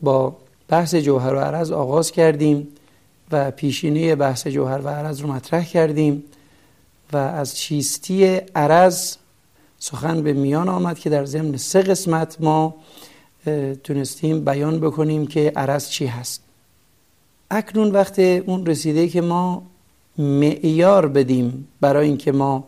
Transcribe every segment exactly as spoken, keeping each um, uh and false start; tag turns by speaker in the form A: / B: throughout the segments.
A: با بحث جوهر و عرض آغاز کردیم و پیشینه بحث جوهر و عرض رو مطرح کردیم و از چیستی عرض سخن به میان آمد که در ضمن سه قسمت ما تونستیم بیان بکنیم که عرض چی هست. اکنون وقت اون رسیده که ما معیار بدیم برای اینکه ما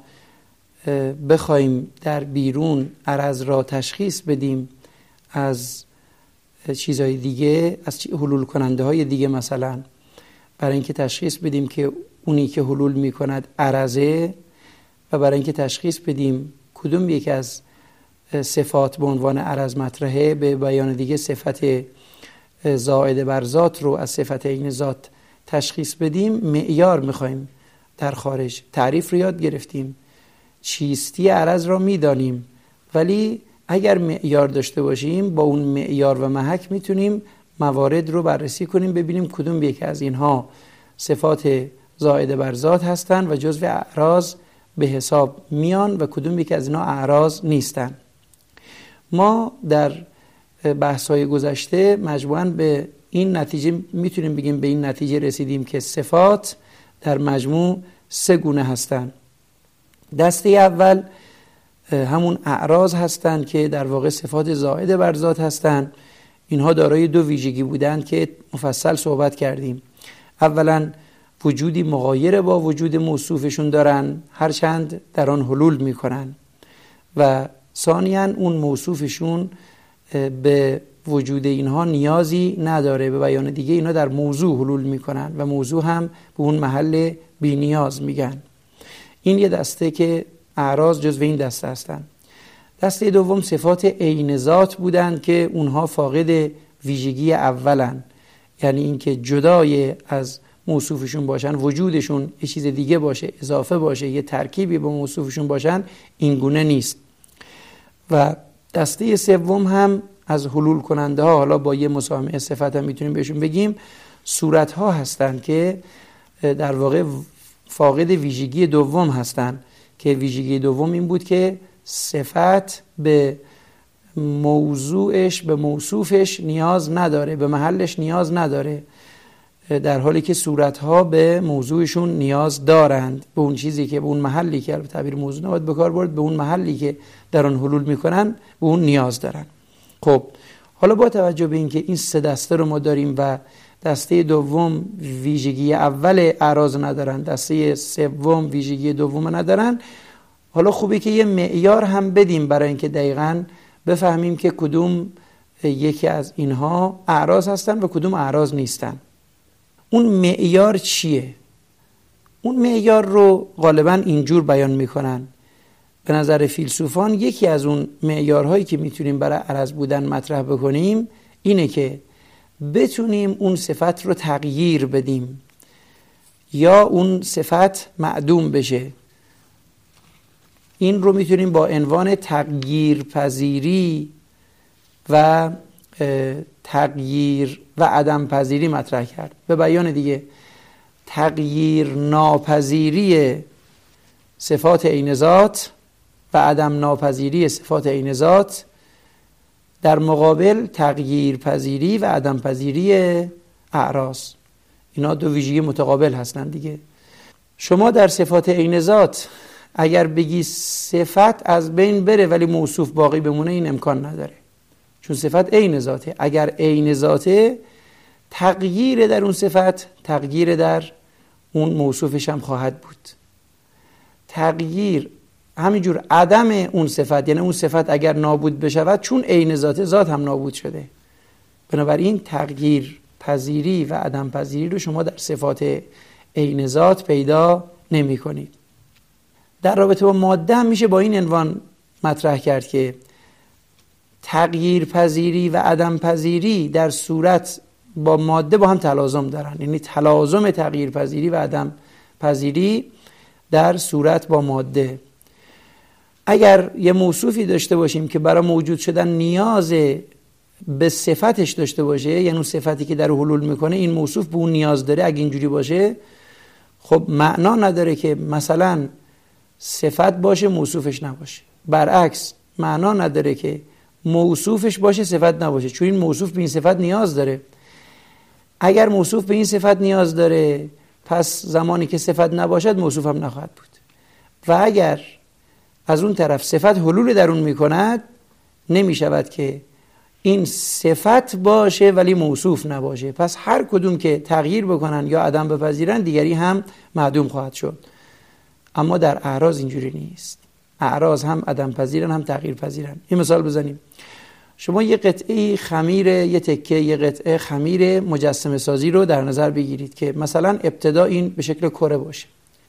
A: بخوایم در بیرون عرض را تشخیص بدیم از چیزهای دیگه، از حلول کننده های دیگه، مثلا برای اینکه تشخیص بدیم که اونی که حلول می کند عرضه و برای اینکه تشخیص بدیم کدوم یک از صفات به عنوان عرض مطرحه، به بیان دیگه صفت زائد بر ذات رو از صفت عین ذات تشخیص بدیم، معیار میخوایم در خارج. تعریف رو یاد گرفتیم، چیستی عرض را میدانیم، ولی اگر معیار داشته باشیم با اون معیار و محک میتونیم موارد رو بررسی کنیم، ببینیم کدوم یک از اینها صفات زائد بر ذات هستن و جزو اعراض به حساب میان و کدوم یک از اینها اعراض نیستن. ما در بحث‌های گذشته مجموعاً به این نتیجه میتونیم بگیم به این نتیجه رسیدیم که صفات در مجموع سه گونه هستن. دسته اول همون اعراض هستند که در واقع صفات زائد بر ذات هستند. اینها دارای دو ویژگی بودند که مفصل صحبت کردیم. اولا وجودی مغایر با وجود موصوفشون دارن، هرچند در آن حلول میکنن، و ثانیاً اون موصوفشون به وجود اینها نیازی نداره. به بیان دیگه اینا در موضوع حلول میکنن و موضوع هم به اون محل بی نیاز میگن. این یه دسته که اعراض جزو این دسته هستن. دسته دوم صفات عین ذات بودند که اونها فاقد ویژگی اولن، یعنی اینکه جدای از موصوفشون باشن، وجودشون یه چیز دیگه باشه، اضافه باشه، یه ترکیبی با موصوفشون باشن، این گونه نیست. و دسته سوم هم از حلول کننده ها، حالا با یه مسامحه صفت هم میتونیم بهشون بگیم، صورت ها هستند که در واقع فاقد ویژگی دوم هستند، که ویژگی دوم این بود که صفت به موضوعش، به موصوفش نیاز نداره، به محلش نیاز نداره، در حالی که صورتها به موضوعشون نیاز دارند، به اون چیزی که به اون محلی که به تعبیر موضوع نباید به کار برد، به اون محلی که در آن حلول میکنن به اون نیاز دارن. خب حالا با توجه به اینکه این سه دسته رو ما داریم و دسته دوم ویژگی اول اعراض ندارن، دسته سوم ویژگی دوم ندارن، حالا خوبه که یه معیار هم بدیم برای اینکه دقیقاً بفهمیم که کدوم یکی از اینها اعراض هستن و کدوم اعراض نیستن. اون معیار چیه؟ اون معیار رو غالباً اینجور بیان میکنن. به نظر فیلسوفان یکی از اون معیارهایی که میتونیم برای عرض بودن مطرح بکنیم اینه که بتونیم اون صفت رو تغییر بدیم یا اون صفت معدوم بشه. این رو میتونیم با عنوان تغییر پذیری و تغییر و عدم پذیری مطرح کرد. به بیان دیگه تغییر ناپذیری صفات عین ذات و عدم ناپذیری صفات عین ذات در مقابل تغییر پذیری و عدم پذیری اعراض. اینا دو ویژگی متقابل هستن دیگه. شما در صفات عین ذات اگر بگی صفت از بین بره ولی موصوف باقی بمونه، این امکان نداره، چون صفت عین ذاته. اگر عین ذاته، تغییر در اون صفت تغییر در اون موصوفش هم خواهد بود. تغییر همینجور عدم اون صفت، یعنی اون صفت اگر نابود بشود چون عین ذات، ذات هم نابود شده. بنابراین تغییر پذیری و عدم پذیری رو شما در صفات عین ذات پیدا نمی کنید. در رابطه با ماده هم میشه با این عنوان مطرح کرد که تغییر پذیری و عدم پذیری در صورت با ماده با هم تلازم دارن، یعنی تلازم تغییر پذیری و عدم پذیری در صورت با ماده. اگر یه موصوفی داشته باشیم که برای موجود شدن نیاز به صفتش داشته باشه، یعنی اون صفتی که در حلول میکنه این موصوف به اون نیاز داره، اگه اینجوری باشه خب معنا نداره که مثلا صفت باشه موصوفش نباشه. برعکس معنا نداره که موصوفش باشه صفت نباشه، چون این موصوف به این صفت نیاز داره. اگر موصوف به این صفت نیاز داره پس زمانی که صفت نباشد موصوف هم نخواهد بود. و اگر از اون طرف صفت حلول در اون میکند نمی شود که این صفت باشه ولی موصوف نباشه. پس هر کدوم که تغییر بکنن یا عدم بپذیرن دیگری هم معدوم خواهد شد. اما در اعراض اینجوری نیست. اعراض هم عدم پذیرن هم تغییر پذیرن. این مثال بزنیم. شما یه قطعه خمیر، یه تکه یه قطعه خمیر مجسمه سازی رو در نظر بگیرید که مثلا ابتدا این به شکل کره باشه.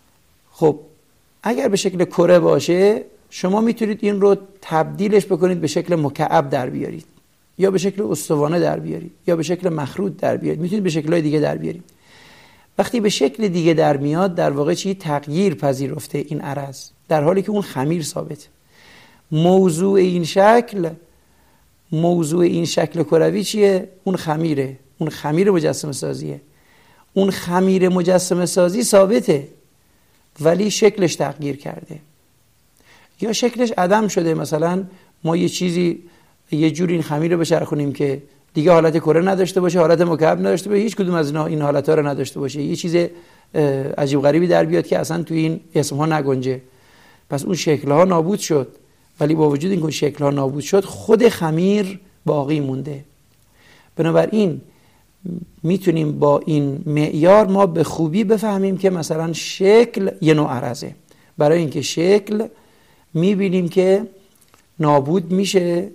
A: خب اگر به شکل کره باشه شما میتونید این رو تبدیلش بکنید به شکل مکعب در بیارید، یا به شکل استوانه در بیارید، یا به شکل مخروط در بیارید. میتونید به شکل‌های دیگه در بیارید. وقتی به شکل دیگه در میاد در واقع چی؟ تغییر پذیرفته این عرض، در حالی که اون خمیر ثابته. موضوع این شکل موضوع این شکل کروی چیه؟ اون خمیره، اون خمیر مجسمه سازیه. اون خمیر مجسمه سازی ثابته ولی شکلش تغییر کرده یا شکلش عدم شده. مثلا ما یه چیزی یه جوری این خمیر رو بچرخونیم که دیگه حالت کره نداشته باشه، حالت مکعب نداشته باشه، هیچ کدوم از اینا این حالت‌ها رو نداشته باشه، یه چیز عجیب غریبی در بیاد که اصلا تو این اسم‌ها نگنجه. پس اون شکل‌ها نابود شد، ولی با وجود اینکه شکل‌ها نابود شد خود خمیر باقی مونده. بنابراین میتونیم با این معیار ما به خوبی بفهمیم که مثلا شکل یه نوع عرضه. برای اینکه شکل میبینیم که نابود میشه،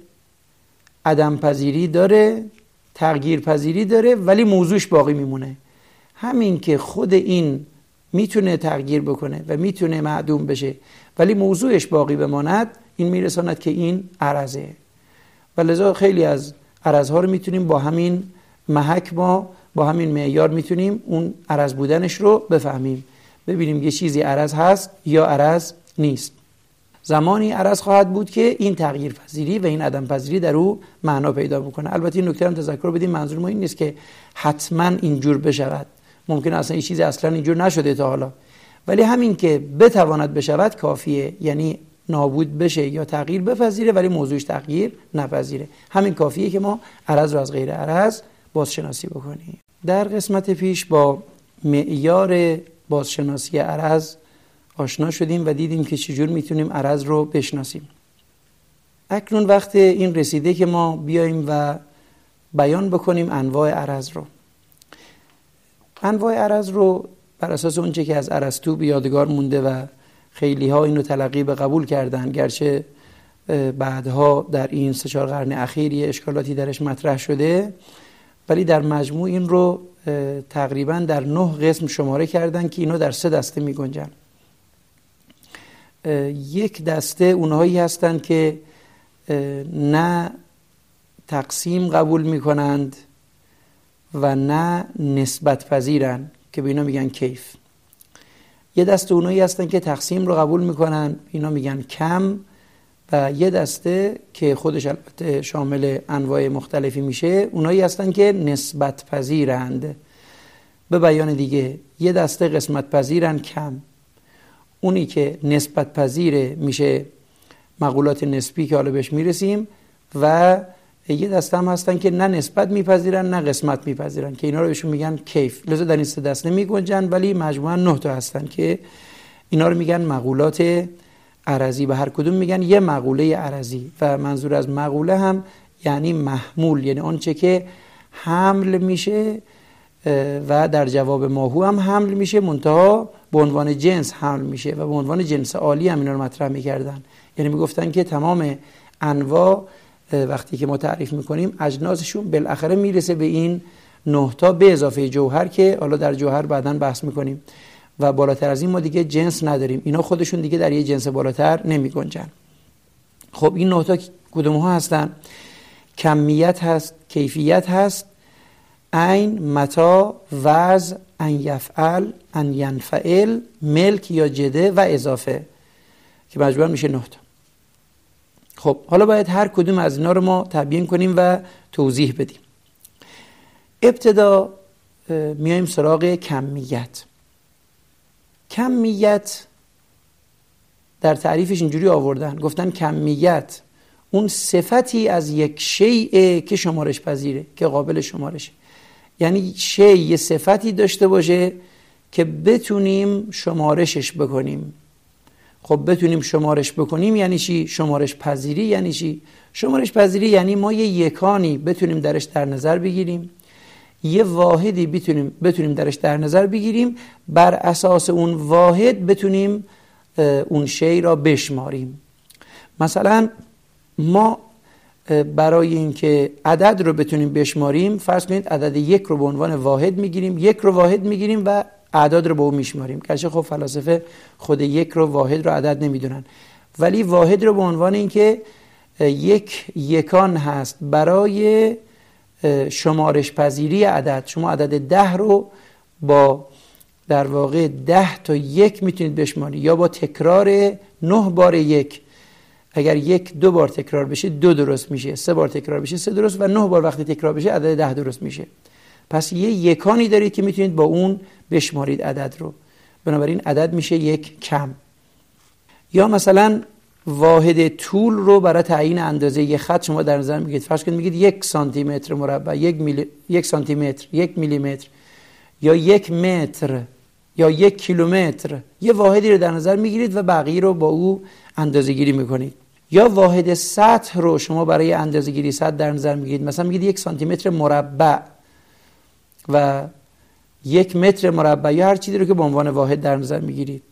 A: عدم پذیری داره، تغییر پذیری داره، ولی موضوعش باقی میمونه. همین که خود این میتونه تغییر بکنه و میتونه معدوم بشه ولی موضوعش باقی بماند، این میرساند که این عرضه. و لذا خیلی از عرضها رو میتونیم با همین محک، ما با همین معیار میتونیم اون عرض بودنش رو بفهمیم، ببینیم یه چیزی عرض هست یا عرض نیست. زمانی عرض خواهد بود که این تغییر پذیری و این عدم پذیری در او معنا پیدا بکنه. البته این نکته هم تذکر بدیم، منظور ما این نیست که حتما اینجور بشود، ممکنه اصلا این چیز اصلا اینجور نشده تا حالا، ولی همین که بتواند بشود کافیه. یعنی نابود بشه یا تغییر بپذیره ولی موضوعش تغییر نپذیره. همین کافیه که ما عرض رو از غیر عرض بازشناسی بکنیم. در قسمت پیش با معیار بازشناسی عرض آشنا شدیم و دیدیم که چجور میتونیم عرض رو بشناسیم. اکنون وقت این رسیده که ما بیاییم و بیان بکنیم انواع عرض رو. انواع عرض رو بر اساس اونچه که از ارسطو به یادگار مونده و خیلی ها اینو تلقی به قبول کردن، گرچه بعدها در این سه چهار قرن اخیر یه اشکالاتی درش مطرح شده، ولی در مجموع این رو تقریبا در نه قسم شماره کردن که اینو در سه دسته می گنجن. یک دسته اونهایی هستن که نه تقسیم قبول می کنند و نه نسبت پذیرن که به اینا میگن کیف. یه دسته اونایی هستن که تقسیم رو قبول میکنن، اینا میگن کم. و یه دسته که خودش البته شامل انواع مختلفی میشه، اونایی هستن که نسبت پذیرند. به بیان دیگه، یه دسته قسمت پذیرن کم، اونی که نسبت پذیره میشه مقولات نسبی که حالا بهش میرسیم، و یه دسته هم هستن که نه نسبت میپذیرن نه قسمت میپذیرن که اینا رو بهشون میگن کیف. لذا در این سه دسته میگنجن، ولی مجموعاً نه تا هستن که اینا رو میگن مقولات عرضی. و هر کدوم میگن یه مقوله عرضی، و منظور از مقوله هم یعنی محمول، یعنی آنچه که حمل میشه و در جواب ماهو هم حمل میشه، منتها به عنوان جنس حمل میشه و به عنوان جنس عالی هم اینا رو مطرح میکردن. یعنی میگفتن که تمام انواع وقتی که ما تعریف میکنیم اجناسشون بالاخره میرسه به این نه تا به اضافه جوهر که حالا در جوهر بعداً بحث میکنیم، و بالاتر از این ما دیگه جنس نداریم. اینا خودشون دیگه در یه جنس بالاتر نمی گنجن. خب این نه تا کدوم ها هستن؟ کمیت هست، کیفیت هست، عین، متا، وضع، ان یفعل، ان ینفعل، ملک یا جده و اضافه، که مجموعاً میشه نه تا. خب حالا باید هر کدوم از اینا رو ما تبیین کنیم و توضیح بدیم. ابتدا میایم سراغ کمیت. کمیت در تعریفش اینجوری آوردن، گفتن کمیت اون صفتی از یک شیء که شمارش پذیره، که قابل شمارشه. یعنی شیء یه صفتی داشته باشه که بتونیم شمارشش بکنیم. خب بتونیم شمارش بکنیم یعنی چی؟ شمارش پذیری یعنی چی؟ شمارش پذیری یعنی ما یه یکانی بتونیم درش در نظر بگیریم، یه واحدی بتونیم بتونیم درش در نظر بگیریم، بر اساس اون واحد بتونیم اون شی را بشماریم. مثلا ما برای اینکه عدد رو بتونیم بشماریم، فرض کنید عدد یک رو به عنوان واحد میگیریم، یک رو واحد میگیریم و اعداد رو به اون میشماریم. گرچه خب فلاسفه خود یک رو واحد رو عدد نمیدونن، ولی واحد رو به عنوان اینکه یک یکان هست برای شمارش پذیری عدد. شما عدد ده رو با در واقع ده تا یک میتونید بشمارید، یا با تکرار نه بار یک. اگر یک دو بار تکرار بشه دو درست میشه، سه بار تکرار بشه سه درست، و نه بار وقتی تکرار بشه عدد ده درست میشه. پس یه یکانی دارید که میتونید با اون بشمارید عدد رو، بنابراین عدد میشه یک کم. یا مثلا واحد طول رو برای تعیین اندازه یک خط شما در نظر میگیرید. فرض کنید میگید یک سانتی متر مربع، یک میلی یک سانتی متر، یک میلی متر، یا یک متر، یا یک کیلومتر. یه واحدی رو در نظر میگیرید و بقیه رو با او اندازه گیری میکنید. یا واحد سطح رو شما برای اندازه گیری سطح در نظر میگیرید. مثلا میگید یک سانتی متر مربع و یک متر مربع، یا هر چیزی رو که به عنوان واحد در نظر میگیرید.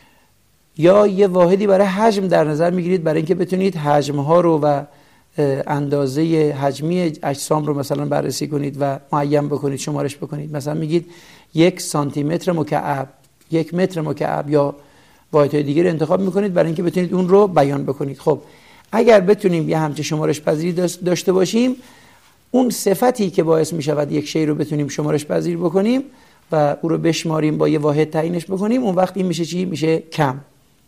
A: یا یه واحدی برای حجم در نظر میگیرید برای اینکه بتونید حجمها رو و اندازه حجمی اجسام رو مثلا بررسی کنید و معین بکنید، شمارش بکنید. مثلا میگید یک سانتی متر مکعب، یک متر مکعب، یا واحدهای دیگه رو انتخاب میکنید برای اینکه بتونید اون رو بیان بکنید. خب اگر بتونیم یه همچین شمارش پذیری داشته باشیم، اون صفتی که باعث میشود یک شی رو بتونیم شمارش پذیر بکنیم و او رو بشماریم، با یه واحد تعیینش بکنیم، اون وقت این میشه چی؟ میشه کم.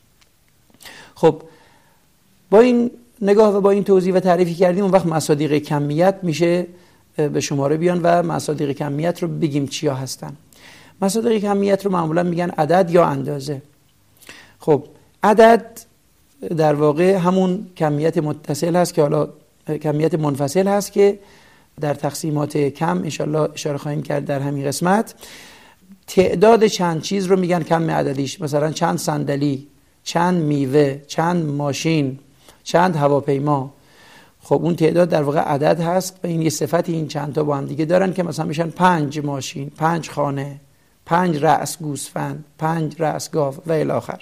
A: خب با این نگاه و با این توضیح و تعریفی کردیم، اون وقت مصادیق کمیت میشه به شماره بیان و مصادیق کمیت رو بگیم چیا هستن. مصادیق کمیت رو معمولا میگن عدد یا اندازه. خب عدد در واقع همون کمیت متصل هست که حالا کمیت منفصل هست که در تقسیمات کم انشالله اشاره خواهیم کرد در همین قسمت. تعداد چند چیز رو میگن کم عددیش. مثلا چند صندلی، چند میوه، چند ماشین، چند هواپیما. خب اون تعداد در واقع عدد هست و این یه صفتی این چند تا با هم دیگه دارن که مثلا میشن پنج ماشین، پنج خانه، پنج رأس گوسفند، پنج رأس گاو و الی آخر.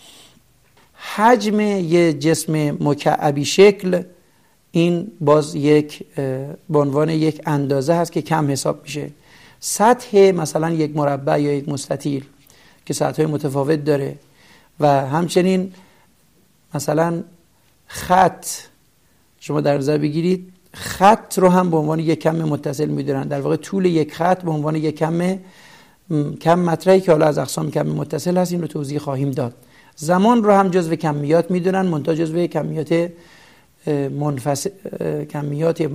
A: حجم یه جسم مکعبی شکل این باز یک به عنوان یک اندازه هست که کم حساب میشه. سطح مثلا یک مربع یا یک مستطیل که سطح‌های متفاوت داره، و همچنین مثلا خط شما در نظر بگیرید، خط رو هم به عنوان یک کم متصل میدونن. در واقع طول یک خط به عنوان یک کم کم مطرحی که حالا از اقسام کم متصل هست، این رو توضیح خواهیم داد. زمان رو هم جزو کمیات میدونن، منتها جزو کمیات منفصل، کمیات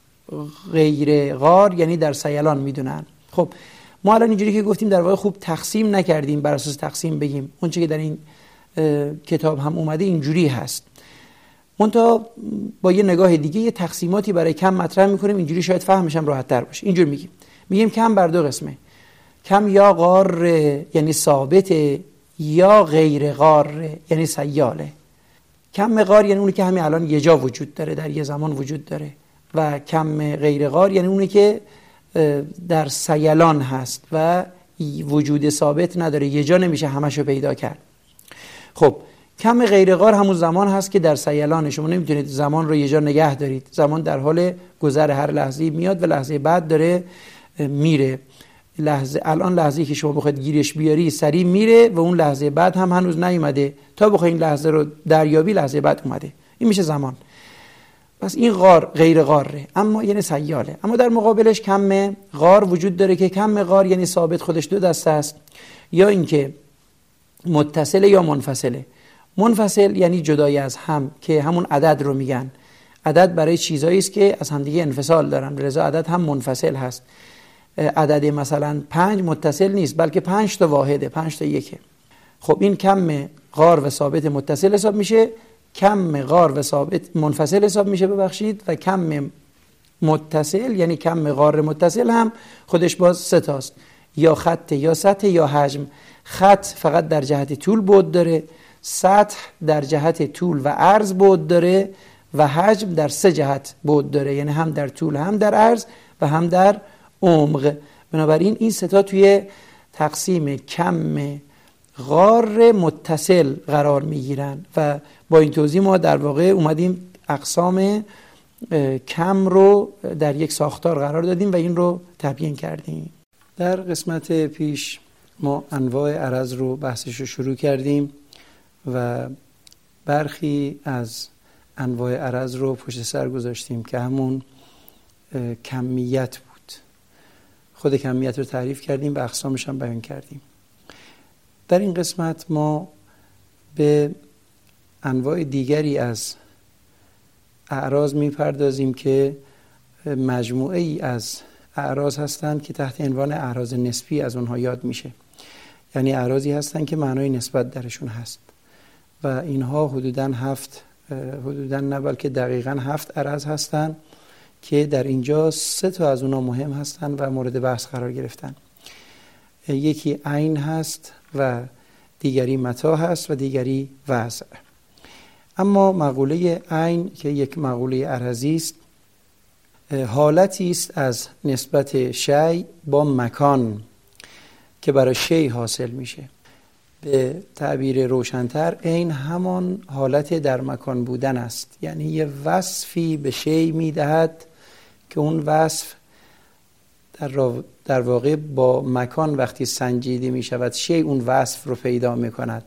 A: غیر غار یعنی در سیلان میدونن. خب ما الان اینجوری که گفتیم در واقع خوب تقسیم نکردیم، بر اساس تقسیم بگیم. اون چیزی که در این کتاب هم اومده اینجوری هست، منتها با یه نگاه دیگه یه تقسیماتی برای کم مطرح میکنیم، اینجوری شاید فهمش هم راحت تر باشه. اینجوری میگیم میگیم کم بر دو قسمه. کم یا غار یعنی ثابت، یا غیر غار یعنی سیاله. کم غار یعنی اونی که همین الان یه جا وجود داره، در یه زمان وجود داره، و کم غیر غار یعنی اونی که در سیلان هست و وجود ثابت نداره، یه جا نمیشه همشو پیدا کرد. خب کم غیر غار همون زمان هست که در سیلان، شما نمیتونید زمان رو یه جا نگه دارید. زمان در حال گذر هر لحظه‌ای میاد و لحظه بعد داره میره. لحظه الان لحظه‌ای که شما بخواید گیرش بیاری سریع میره و اون لحظه بعد هم هنوز نیومده، تا بخواید این لحظه رو دریابی لحظه بعد اومده. این میشه زمان. پس این غار غیر غاره، اما یعنی سیاله. اما در مقابلش کم غار وجود داره که کم غار یعنی ثابت، خودش دو دسته است، یا اینکه متصل یا منفصله. منفصل یعنی جدای از هم، که همون عدد رو میگن. عدد برای چیزایی است که از همدیگه انفصال دارن، لذا عدد هم منفصل هست. عدد مثلا پنج متصل نیست، بلکه پنج تا واحده، پنج تا یکه. خب این کم غار و ثابت متصل حساب میشه. کم غار و ثابت منفصل حساب میشه ببخشید و کم متصل یعنی کم غار متصل هم خودش باز سه تاست، یا خط یا سطح یا حجم. خط فقط در جهت طول بعد داره، سطح در جهت طول و عرض بعد داره و حجم در سه جهت بعد داره، یعنی هم در طول هم در عرض و هم در عمق. بنابراین این سه تا توی تقسیم کم غار متصل قرار میگیرن و با این توضیح ما در واقع اومدیم اقسام کم رو در یک ساختار قرار دادیم و این رو تبیین کردیم. در قسمت پیش ما انواع عرض رو بحثش رو شروع کردیم و برخی از انواع عرض رو پشت سر گذاشتیم که همون کمیت بود. خود کمیت رو تعریف کردیم و اقسامش هم بیان کردیم. در این قسمت ما به انواع دیگری از اعراض میپردازیم که مجموعه ای از اعراض هستند که تحت عنوان اعراض نسبی از اونها یاد میشه. یعنی اعراضی هستند که معنای نسبت درشون هست و اینها حدوداً هفت حدوداً نه بلکه دقیقاً هفت عرض هستند که در اینجا سه تا از اونها مهم هستند و مورد بحث قرار گرفتن. یکی عین هست و دیگری متاع هست و دیگری وضع. اما مقوله عین که یک مقوله عرضی است، حالتی است از نسبت شیء با مکان که برای شیء حاصل میشه. به تعبیر روشن‌تر عین همان حالت در مکان بودن است، یعنی یه وصفی به شیء میدهد که اون وصف در, در واقع با مکان وقتی سنجیده می شود شیء اون وصف رو پیدا می کند.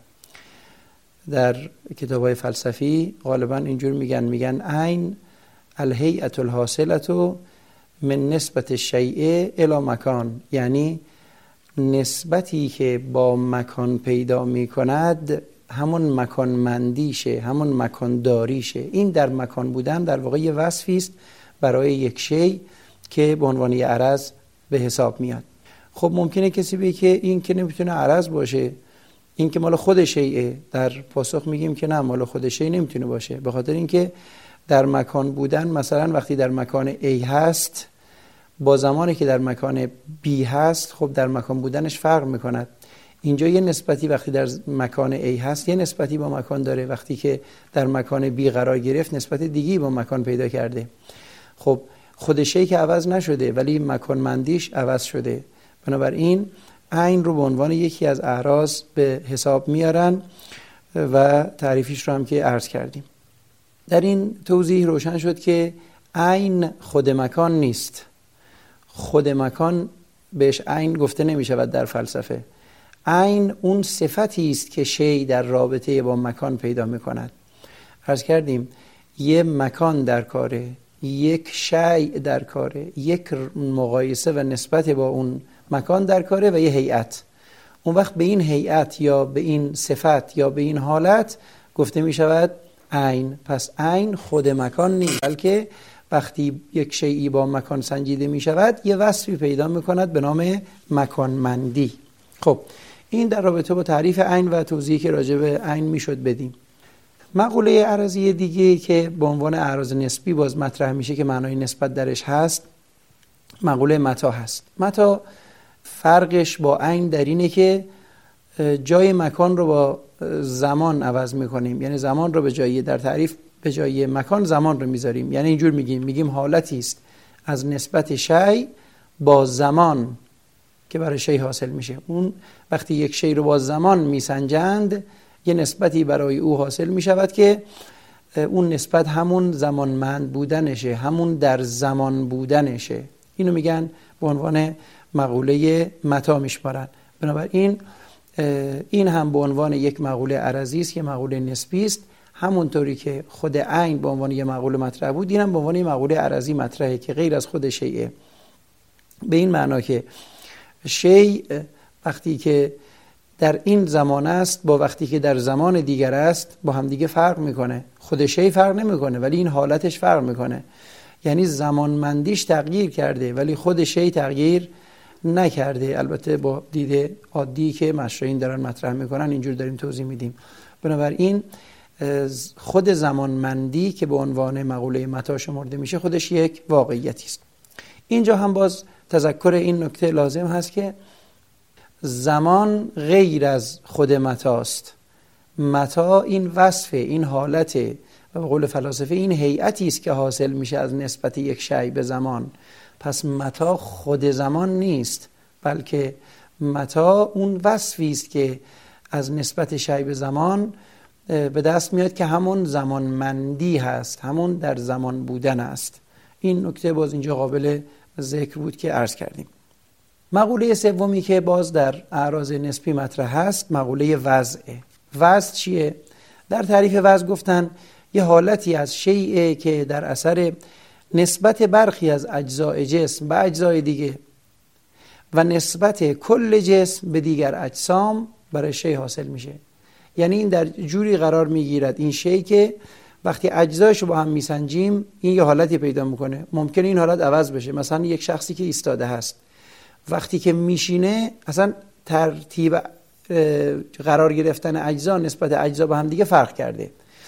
A: در کتاب‌های فلسفی غالبا اینجور میگن میگن عین الهیئة الحاصلة من نسبت الشیء الی مکان، یعنی نسبتی که با مکان پیدا می کند همون مکان مندیشه، همون مکان داریشه. این در مکان بودن در واقع یه وصفی است برای یک شیء که به عنوان یه عرض به حساب میاد. خب ممکنه کسی بگه که این که نمیتونه عرض باشه، این که مال خود شیء. در پاسخ میگیم که نه، مال خود شیء نمیتونه باشه، به خاطر اینکه در مکان بودن مثلا وقتی در مکان A هست با زمانی که در مکان B هست خب در مکان بودنش فرق میکند. اینجا یه نسبتی وقتی در مکان A هست یه نسبتی با مکان داره، وقتی که در مکان B قرار گرفت نسبت دیگی با مکان پیدا کرده. خب خود شیء که عوض نشده ولی مکان مندیش عوض شده. بنابراین عین رو به عنوان یکی از اعراض به حساب میارن و تعریفش رو هم که عرض کردیم. در این توضیح روشن شد که عین خود مکان نیست. خود مکان بهش عین گفته نمی شود در فلسفه. عین اون صفتی است که شیء در رابطه با مکان پیدا می کند. عرض کردیم یه مکان در کاره، یک شیء در کاره، یک مقایسه و نسبت با اون مکان در کاره و یه هیئت. اون وقت به این هیئت یا به این صفت یا به این حالت گفته می شود عین. پس عین خود مکان نیست، بلکه وقتی یک شیئی با مکان سنجیده می شود یه وصفی پیدا می کند به نام مکانمندی. خب این در رابطه با تعریف عین و توضیحی که راجع به عین می شد بدیم. مقوله عرضی دیگه که به عنوان اعراض نسبی باز مطرح میشه که معنای نسبت درش هست مقوله متاع هست. متاع فرقش با عین در اینه که جای مکان رو با زمان عوض میکنیم، یعنی زمان رو به جای در تعریف به جای مکان زمان رو میذاریم. یعنی اینجور میگیم میگیم حالتی است از نسبت شیء با زمان که برای شیء حاصل میشه. اون وقتی یک شیء رو با زمان میسنجند یه نسبتی برای او حاصل میشود که اون نسبت همون زمانمند بودنشه، همون در زمان بودنشه. اینو میگن به عنوان مقوله متاع میشمارن. بنابراین این هم به عنوان یک مقوله عرضی است، یک مقوله نسبی است. همونطوری که خود عین به عنوان یک مقوله مطرح بود، اینم به عنوان یک مقوله عرضی مطرحه که غیر از خود شیء. به این معنا که شیء وقتی که در این زمان است با وقتی که در زمان دیگر است با هم دیگه فرق میکنه. خود شیء فرق نمیکنه ولی این حالتش فرق میکنه. یعنی زمانمندیش تغییر کرده ولی خود شیء تغییر نکرده. البته با دید عادی که مشرعین دارن مطرح میکنن اینجور داریم توضیح میدیم. بنابراین خود زمانمندی که به عنوان مقوله متاع شمرده میشه خودش یک واقعیتی است. اینجا هم باز تذکر این نکته لازم هست که زمان غیر از خود متاع است. متاع این وصف، این حالت، به قول فلاسفه این هیئتی است که حاصل میشه از نسبت یک شیء به زمان. پس متاع خود زمان نیست، بلکه متاع اون وصفی است که از نسبت شیء به زمان به دست میاد که همون زمانمندی هست، همون در زمان بودن است. این نکته باز اینجا قابل ذکر بود که عرض کردیم. مقوله سومی که باز در اعراض نسبی مطرح هست مقوله وضع. وضع چیه؟ در تعریف وضع گفتن یه حالتی از شیء که در اثر نسبت برخی از اجزای جسم به اجزای دیگه و نسبت کل جسم به دیگر اجسام برای شیء حاصل میشه. یعنی این در جوری قرار میگیرد این شیء که وقتی اجزایش رو با هم میسنجیم این یه حالتی پیدا میکنه. ممکنه این حالت عوض بشه. مثلا یک شخصی که ایستاده هست وقتی که میشینه اصلا ترتیب قرار گرفتن اجزا نسبت اجزا با هم دیگه فرق کرده.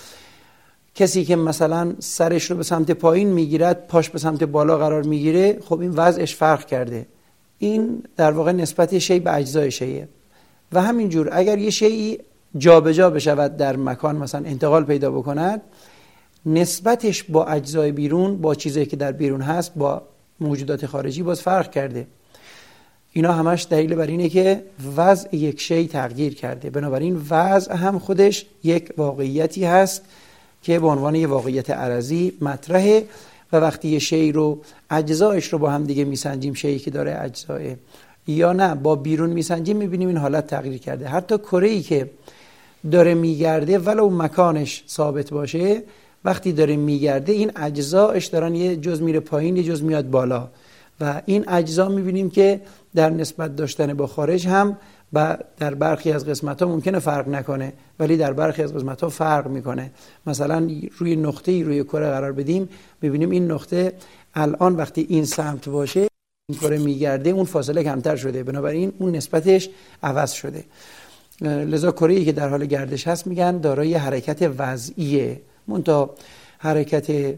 A: کسی که مثلا سرش رو به سمت پایین میگیرد پاش به سمت بالا قرار میگیره، خب این وضعش فرق کرده. این در واقع نسبت شیء به اجزای شیء. و همینجور اگر یه شیء جابجا بشود در مکان، مثلا انتقال پیدا بکند، نسبتش با اجزای بیرون، با چیزی که در بیرون هست، با موجودات خارجی باز فرق کرده. اینا همش دلیل بر اینه که وضع یک شیء تغییر کرده. بنابراین وضع هم خودش یک واقعیتی هست که به عنوان یک واقعیت عرضی مطرحه و وقتی یه شیء رو اجزایش رو با هم دیگه میسنجیم، شیئی که داره اجزای یا نه با بیرون میسنجیم، میبینیم این حالت تغییر کرده. حتی کره‌ای که داره میگرده ولو مکانش ثابت باشه، وقتی داره میگرده این اجزایش دارن یه جز میره پایین یه جز میاد بالا و این اجزا میبینیم که در نسبت داشتن با خارج هم و در برخی از قسمت‌ها ممکنه فرق نکنه ولی در برخی از قسمت‌ها فرق میکنه. مثلا روی نقطه‌ای روی کره قرار بدیم، ببینیم این نقطه الان وقتی این سمت باشه این کره میگرده اون فاصله کمتر شده، بنابراین اون نسبتش عوض شده. لذا کره‌ای که در حال گردش هست میگن دارای حرکت وضعیه. منتها حرکت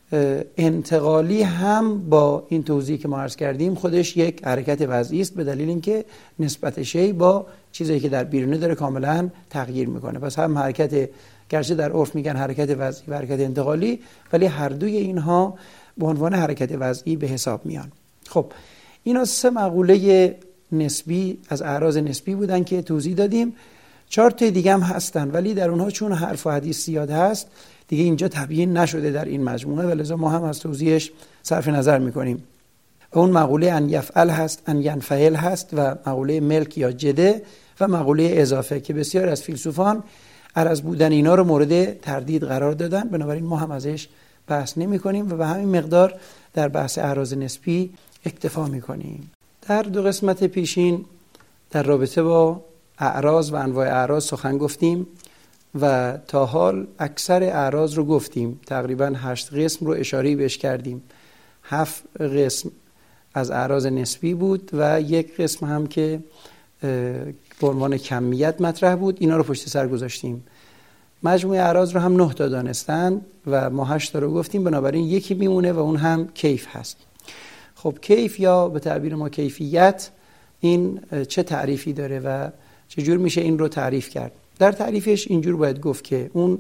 A: انتقالی هم با این توضیحی که ما عرض کردیم خودش یک حرکت وضعی است، به دلیل اینکه نسبت شیء با چیزی که در بیرونه داره کاملا تغییر میکنه. پس هم حرکت، گرچه در عرف میگن حرکت وضعی و حرکت انتقالی، ولی هر دوی اینها به عنوان حرکت وضعی به حساب میان. خب اینا سه مقوله نسبی از اعراض نسبی بودن که توضیح دادیم. چهار تا دیگه هم هستن ولی در اونها چون حرف و حدیث زیاد هست دیگه اینجا تبیین نشده در این مجموعه و لذا ما هم از توضیحش صرف نظر میکنیم. اون مقوله ان یفعل هست، ان ینفعل هست و مقوله ملک یا جده و مقوله اضافه که بسیار از فیلسوفان عرض بودن اینا رو مورد تردید قرار دادن. بنابراین ما هم ازش بحث نمی کنیم و به همین مقدار در بحث اعراض نسبی اکتفا می کنیم. در دو قسمت پیشین در رابطه با اعراض و انواع اعراض سخن گفتیم و تا حال اکثر اعراض رو گفتیم. تقریبا هشت قسم رو اشاره بهش کردیم. هفت قسم از اعراض نسبی بود و یک قسم هم که به عنوان کمیت مطرح بود. اینا رو پشت سر گذاشتیم. مجموع اعراض رو هم نه تا دانستن و ما هشت تا رو گفتیم، بنابراین یکی میمونه و اون هم کیف هست. خب کیف یا به تعبیر ما کیفیت، این چه تعریفی داره و چجور میشه این رو تعریف کرد؟ در تعریفش اینجور باید گفت که اون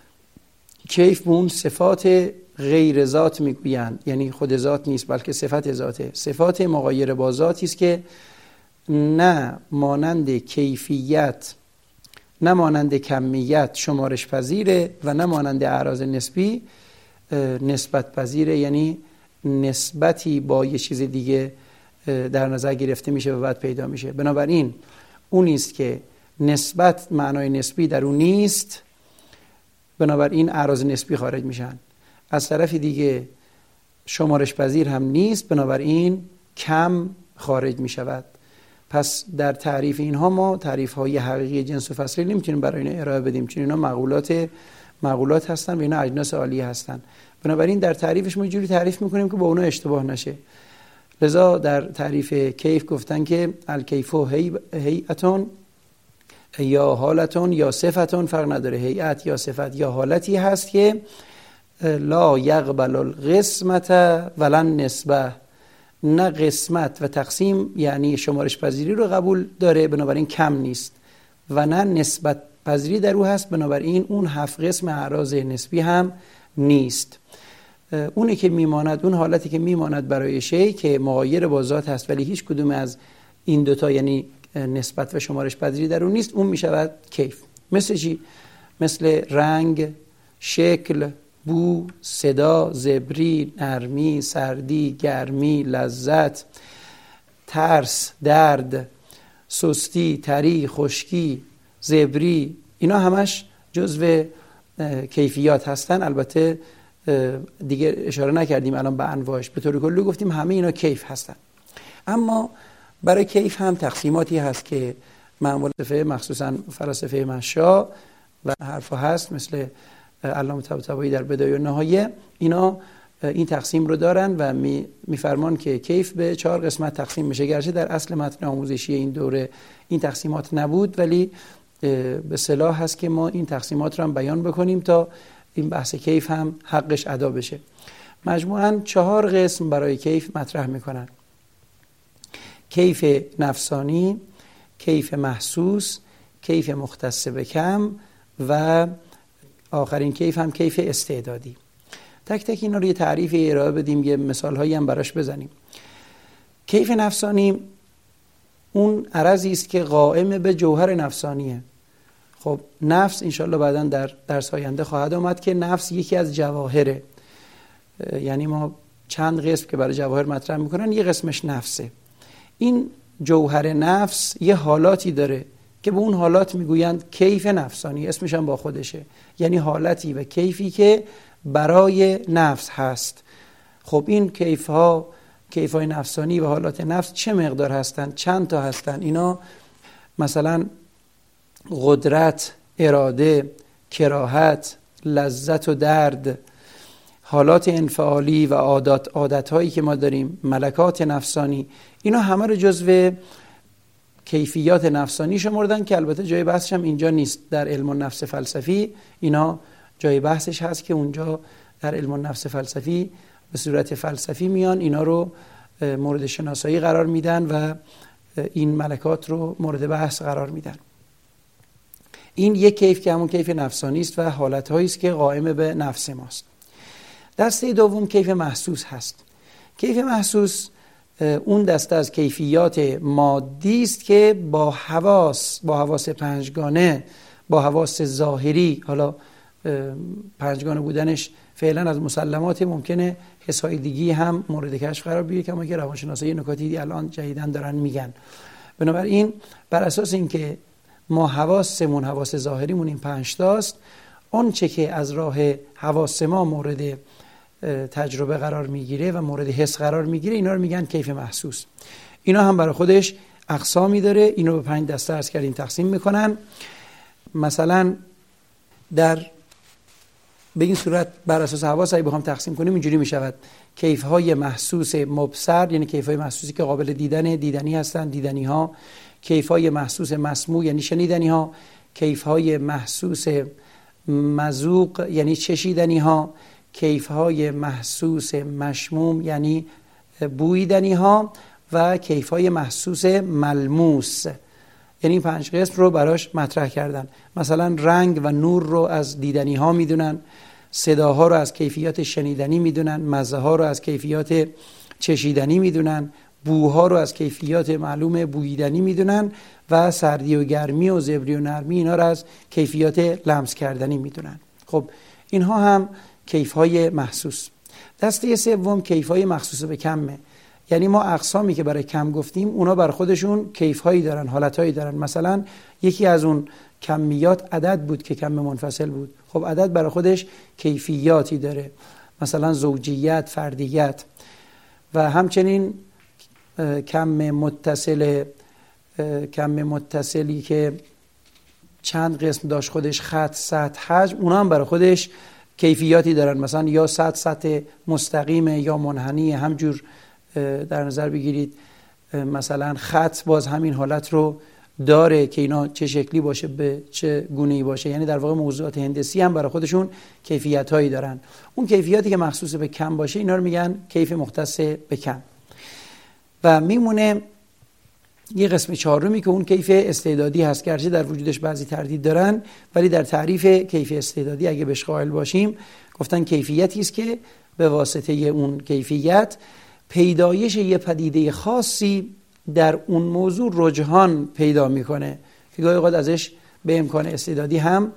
A: کیف به اون صفات غیر ذات میگویند، یعنی خود ذات نیست بلکه صفت ذاته. صفات مغایر با ذاتی است که نه مانند کیفیت نه مانند کمیت شمارش پذیره و نه مانند اعراض نسبی نسبت پذیره، یعنی نسبتی با یه چیز دیگه در نظر گرفته میشه و بعد پیدا میشه. بنابراین اون نیست که نسبت معنای نسبی در اون نیست، بنابراین اعراض نسبی خارج میشن. از طرف دیگه شمارش پذیر هم نیست، بنابراین کم خارج میشود. پس در تعریف اینها ما تعریف های حقیقی جنس و فصلی نمیتونیم برای اینا ارائه بدیم، چون اینا مقولات مقولات هستن و اینا اجناس عالیه هستن. بنابراین در تعریفش ما جوری تعریف میکنیم که با اونا اشتباه نشه. لذا در تعریف کیف گفتن که الکیف هیئتون یا حالتون یا صفتون، فرق نداره، هیئت یا صفت یا حالتی هست که لا یقبل القسمت ولا نسبه، نه قسمت و تقسیم یعنی شمارش پذیری رو قبول داره، بنابراین کم نیست، و نه نسبت پذیری در او هست، بنابراین اون هفت قسم اعراض نسبی هم نیست. اونی که میماند، اون حالتی که میماند برای شی که مغایر با ذات هست ولی هیچ کدوم از این دوتا یعنی نسبت و شمارش پذیری در اون نیست، اون میشود کیف. مثل چی؟ مثل رنگ، شکل، بو، صدا، زبری، نرمی، سردی، گرمی، لذت، ترس، درد، سستی، تری، خشکی، زبری، اینا همش جزو کیفیات هستن. البته دیگه اشاره نکردیم الان به انواعش، به طور کلی گفتیم همه اینا کیف هستن. اما برای کیف هم تقسیماتی هست که معمول فلسفه مخصوصا فلسفه مشا و حرفا هست، مثل علامه طباطبایی در بدایه و نهایه، اینا این تقسیم رو دارن و می میفرمان که کیف به چهار قسمت تقسیم میشه. گرچه در اصل متن آموزشی این دوره این تقسیمات نبود، ولی به صلاح هست که ما این تقسیمات رو هم بیان بکنیم تا این بحث کیف هم حقش ادا بشه. مجموعاً چهار قسم برای کیف مطرح میکنن: کیف نفسانی، کیف محسوس، کیف مختص به کم و آخرین کیف هم کیف استعدادی. تک تک اینا رو یه تعریف ارائه بدیم، یه مثال هایی هم براش بزنیم. کیف نفسانی اون عرضی است که قائم به جوهر نفسانیه. خب نفس انشالله بعداً در درس آینده خواهد آمد که نفس یکی از جواهره، یعنی ما چند قسم که برای جواهر مطرح میکنن، یه قسمش نفسه. این جوهر نفس یه حالاتی داره که به اون حالات میگویند کیف نفسانی، اسمش هم با خودشه، یعنی حالتی و کیفی که برای نفس هست. خب این کیف ها، کیف های نفسانی و حالات نفس چه مقدار هستند؟ چند تا هستند؟ اینا مثلا قدرت، اراده، کراهت، لذت و درد، حالات انفعالی و عادات عادت هایی که ما داریم، ملکات نفسانی، اینا همه رو جزو کیفیات نفسانی شمردن که البته جای بحثش هم اینجا نیست. در علم النفس فلسفی اینا جای بحثش هست که اونجا در علم النفس فلسفی به صورت فلسفی میان اینا رو مورد شناسایی قرار میدن و این ملکات رو مورد بحث قرار میدن. این یک کیف که همون کیف نفسانی است و حالت‌هایی است که قائم به نفس ماست. دسته دوم کیف محسوس هست. کیف محسوس اون دسته از کیفیات مادی است که با حواس، با حواس پنجگانه، با حواس ظاهری، حالا پنجگانه بودنش فعلا از مسلمات، ممکنه حسای دیگی هم مورد کشف قرار بگیره که ما که روانشناسایی نکاتی الان جدیداً دارن میگن. بنابراین بر اساس اینکه ما حواسمون، حواس ظاهریمون این پنج تاست، اون چه که از راه حواس ما مورد تجربه قرار میگیره و مورد حس قرار میگیره، اینا رو میگن کیف محسوس. اینا هم برای خودش اقسامی داره، اینو به پنج دسته عرض کردیم تقسیم میکنن. مثلا در به این صورت بر اساس حواس اگه بخوام تقسیم کنیم اینجوری میشود: کیف های محسوس مبصر، یعنی کیف های محسوسی که قابل دیدن، دیدنی هستن، دیدنی ها. کیف های محسوس مسموع، یعنی شنیدنی ها. کیف های محسوس مذوق، یعنی چشیدنی ها. کیف های محسوس مشموم، یعنی بویدنی ها. و کیف های محسوس ملموس، یعنی پنج قسم رو براش مطرح کردن. مثلا رنگ و نور رو از دیدنی ها میدونن، صداها رو از کیفیات شنیدنی میدونن، مزه ها رو از کیفیات چشیدنی میدونن، بوها رو از کیفیات معلوم بویدنی میدونن و سردی و گرمی و زبری و نرمی اینا رو از کیفیات لمس کردنی میدونن. خب اینها هم کیف های محسوس. دسته سوم کیف های مخصوص به کمه، یعنی ما اقسامی که برای کم گفتیم اونا بر خودشون کیف هایی دارن، حالت هایی دارن. مثلا یکی از اون کمیات عدد بود که کم منفصل بود. خب عدد برای خودش کیفیاتی داره، مثلا زوجیت، فردیت. و همچنین کم متصل، کم متصلی که چند قسم داشت خودش، خط، سطح، حجم، اونا هم برای خودش کیفیاتی دارن. مثلا یا سطح سطح مستقیمه یا منحنی، همجور در نظر بگیرید. مثلا خط باز همین حالت رو داره که اینا چه شکلی باشه، به چه گونه‌ای باشه. یعنی در واقع موضوعات هندسی هم برای خودشون کیفیت‌هایی دارن. اون کیفیتی که مخصوص به کم باشه اینا رو میگن کیف مختص به کم. و میمونه یه قسم چهارمی که اون کیف استعدادی هست، گرچه در وجودش بعضی تردید دارن، ولی در تعریف کیف استعدادی اگه بهش قائل باشیم گفتن کیفیتی است که به واسطه اون کیفیت پیدایش یه پدیده خاصی در اون موضوع رجحان پیدا میکنه که گاهی اوقات ازش به امکان استعدادی هم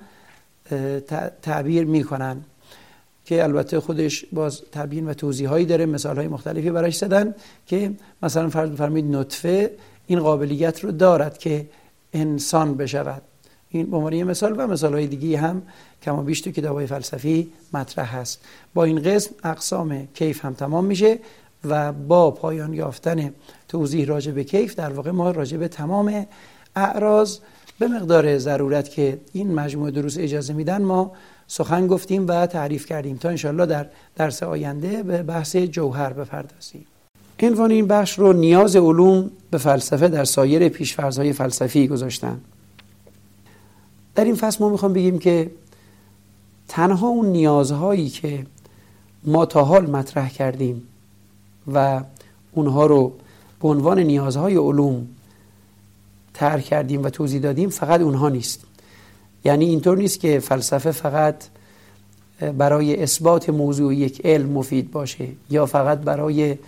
A: تعبیر میکنن که البته خودش باز تبیین و توضیحایی داره، مثالهای مختلفی براش زدن که مثلا فرض بفرمایید نطفه این قابلیت رو دارد که انسان بشود. این به عنوان یه مثال و مثالهای دیگه هم کما بیش تو کتاب‌های فلسفی مطرح هست. با این قسم اقسام کیف هم تمام میشه و با پایان یافتن توضیح راجع به کیف در واقع ما راجع به تمام اعراض به مقدار ضرورت که این مجموعه دروس اجازه میدن ما سخن گفتیم و تعریف کردیم تا انشالله در درس آینده به بحث جوهر بپردازیم. عنوان این بخش رو نیاز علوم به فلسفه در سایر پیش‌فرض‌های فلسفی گذاشتن. در این فصل ما میخوام بگیم که تنها اون نیازهایی که ما تا حال مطرح کردیم و اونها رو به عنوان نیازهای علوم طرح کردیم و توضیح دادیم فقط اونها نیست. یعنی اینطور نیست که فلسفه فقط برای اثبات موضوع یک علم مفید باشه یا فقط برای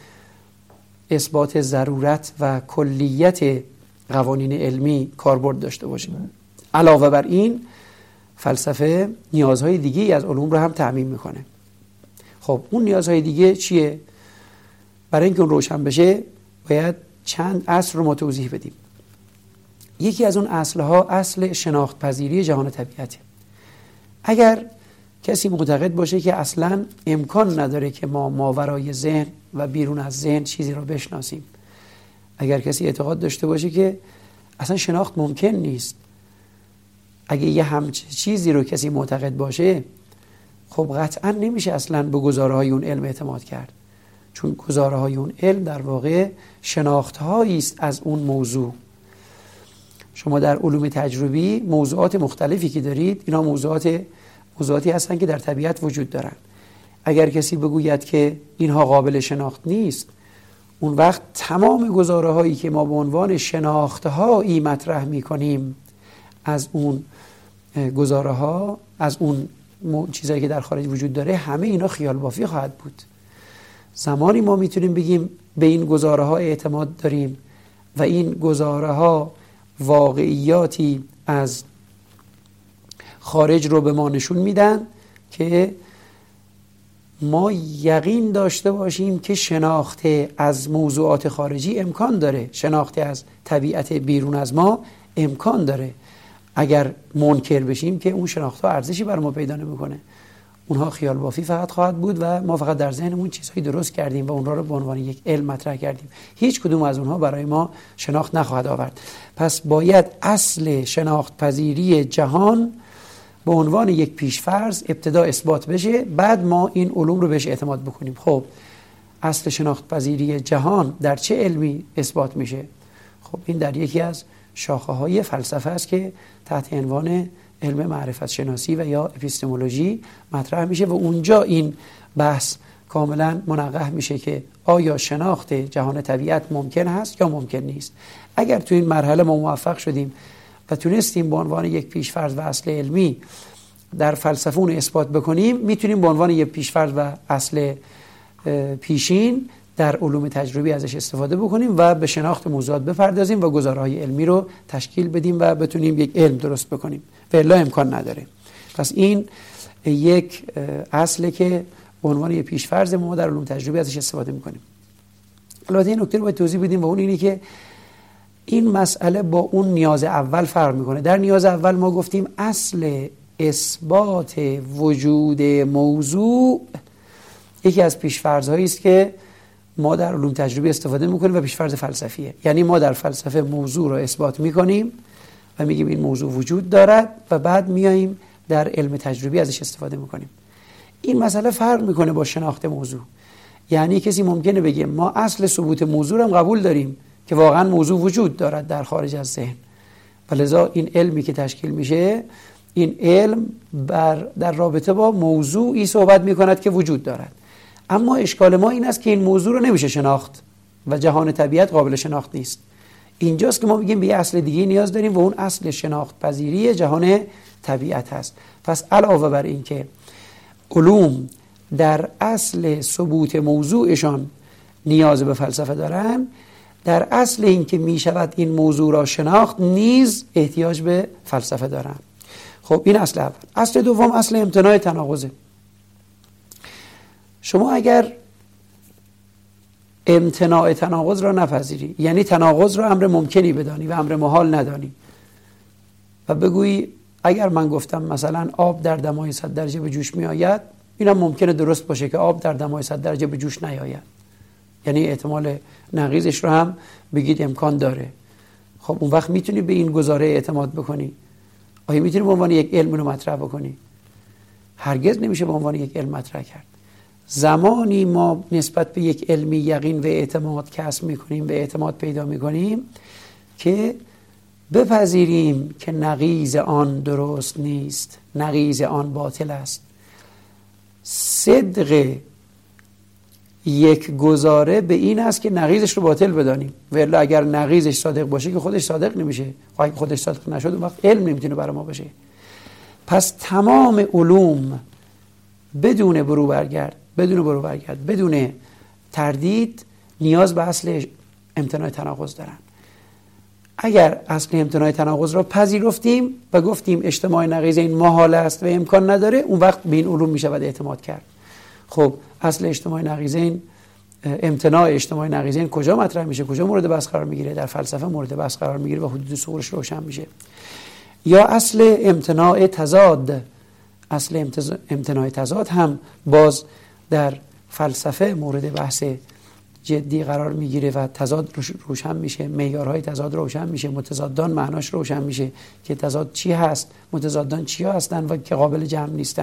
A: اثبات ضرورت و کلیت قوانین علمی کاربرد داشته باشه. علاوه بر این فلسفه نیازهای دیگه از علوم رو هم تأمین میکنه. خب اون نیازهای دیگه چیه؟ برای اینکه اون روشن بشه باید چند اصل رو ما توضیح بدیم. یکی از اون اصلها اصل شناخت پذیری جهان طبیعته. اگر کسی معتقد باشه که اصلاً امکان نداره که ما ماورای ذهن و بیرون از ذهن چیزی رو بشناسیم، اگر کسی اعتقاد داشته باشه که اصلا شناخت ممکن نیست، اگه یه همچین چیزی رو کسی معتقد باشه خب قطعاً نمیشه اصلاً به گزاره‌های اون علم اعتماد کرد، چون گزاره‌های اون علم در واقع شناخت‌هایی است از اون موضوع. شما در علوم تجربی موضوعات مختلفی که دارید اینا موضوعات موضوعاتی هستن که در طبیعت وجود دارن. اگر کسی بگوید که اینها قابل شناخت نیست، اون وقت تمام گزاره‌هایی که ما به عنوان شناختهایی مطرح می‌کنیم از اون گزاره‌ها، از اون چیزایی که در خارج وجود داره، همه اینا خیال بافی خواهد بود. زمانی ما میتونیم بگیم به این گزاره‌ها اعتماد داریم و این گزاره‌ها واقعیاتی از خارج رو به ما نشون میدن که ما یقین داشته باشیم که شناخت از موضوعات خارجی امکان داره، شناخت از طبیعت بیرون از ما امکان داره. اگر منکر بشیم که اون شناخت ها ارزشی بر ما پیدا نمیکنه، اونها خیال بافی فقط خواهد بود و ما فقط در ذهنمون چیزهایی درست کردیم و اونها رو به عنوان یک علم مطرح کردیم. هیچ کدوم از اونها برای ما شناخت نخواهد آورد. پس باید اصل شناخت پذیری جهان به عنوان یک پیشفرض ابتدا اثبات بشه، بعد ما این علوم رو بهش اعتماد بکنیم. خب اصل شناخت پذیری جهان در چه علمی اثبات میشه؟ خب این در یکی از شاخه های فلسفه است که تحت عنوان علم معرفت شناسی و یا اپیستمولوژی مطرح میشه و اونجا این بحث کاملا منقح میشه که آیا شناخت جهان طبیعت ممکن هست یا ممکن نیست. اگر تو این مرحله ما موفق شدیم و تونستیم به عنوان یک پیشفرض و اصل علمی در فلسفه اون اثبات بکنیم، میتونیم به عنوان یک پیشفرض و اصل پیشین در علوم تجربی ازش استفاده بکنیم و به شناخت موضوعات بپردازیم و گزاره‌های علمی رو تشکیل بدیم و بتونیم یک علم درست بکنیم. و الا امکان نداره. پس این یک اصله که به عنوان یک پیشفرض ما در علوم تجربی ازش استفاده میکنیم. البته این نکته رو باید توضیح بدیم و اون اینه که این مسئله با اون نیاز اول فرق میکنه. در نیاز اول ما گفتیم اصل اثبات وجود موضوع یکی از پیشفرض‌هایی است که ما در علوم تجربی استفاده میکنیم و پیشفرض فلسفیه. یعنی ما در فلسفه موضوع رو اثبات میکنیم و میگیم این موضوع وجود دارد و بعد میاییم در علم تجربی ازش استفاده میکنیم. این مسئله فرق میکنه با شناخت موضوع. یعنی کسی ممکنه بگه ما اصل ثبوت موضوع رو هم قبول داریم که واقعا موضوع وجود دارد در خارج از ذهن، و لذا این علمی که تشکیل میشه، این علم بر در رابطه با موضوعی صحبت میکند که وجود دارد. اما اشکال ما این است که این موضوع رو نمیشه شناخت و جهان طبیعت قابل شناخت نیست. اینجاست که ما میگیم به یه اصل دیگه نیاز داریم و اون اصل شناخت پذیری جهان طبیعت هست. پس علاوه بر این که علوم در اصل ثبوت موضوعشان نیاز به فلسفه دارن، در اصل این که میشود این موضوع را شناخت نیز احتیاج به فلسفه دارن. خب این اصل اول. اصل دوم اصل امتناع تناقضه. شما اگر امتناع تناقض را نپذیری، یعنی تناقض را امر ممکنی بدانی و امر محال ندانی و بگویی اگر من گفتم مثلا آب در دمای صد درجه به جوش می آید، اینم ممکنه درست باشه که آب در دمای صد درجه به جوش نیاید، یعنی احتمال نقیضش رو هم بگید امکان داره. خب اون وقت میتونی به این گزاره اعتماد بکنی؟ آیا میتونی به عنوان یک علم رو مطرح بکنی؟ هرگز نمیشه به عنوان یک علم مطرح کرد. زمانی ما نسبت به یک علمی یقین و اعتماد کسب میکنیم و اعتماد پیدا میکنیم که بپذیریم که نقیض آن درست نیست، نقیض آن باطل است. صدق یک گزاره به این است که نقیضش رو باطل بدانیم، ولی اگر نقیضش صادق باشه که خودش صادق نمیشه، اگه خودش صادق نشد اون وقت علم نمیتونه برای ما باشه. پس تمام علوم بدون برو برگرد بدون برو برگرد بدون تردید نیاز به اصل امتناع تناقض دارن. اگر اصل امتناع تناقض را پذیرفتیم و گفتیم اجتماع نقیض این محال است و امکان نداره، اون وقت به این علوم میشود اعتماد کرد. خب اصل اجتماع نقیضین، امتناع اجتماع نقیضین کجا مطرح میشه، کجا مورد بحث قرار میگیره؟ در فلسفه مورد بحث قرار میگیره و حدود ظهورش روشن میشه. یا اصل امتناع تضاد، اصل امتناع تضاد هم باز در فلسفه مورد بحث جدی قرار میگیره و تضاد روشن میشه، معیارهای تضاد روشن میشه، متضادان معناش روشن میشه که تضاد چی هست، متضادان چیا هستن و که قابل جمع نیستن.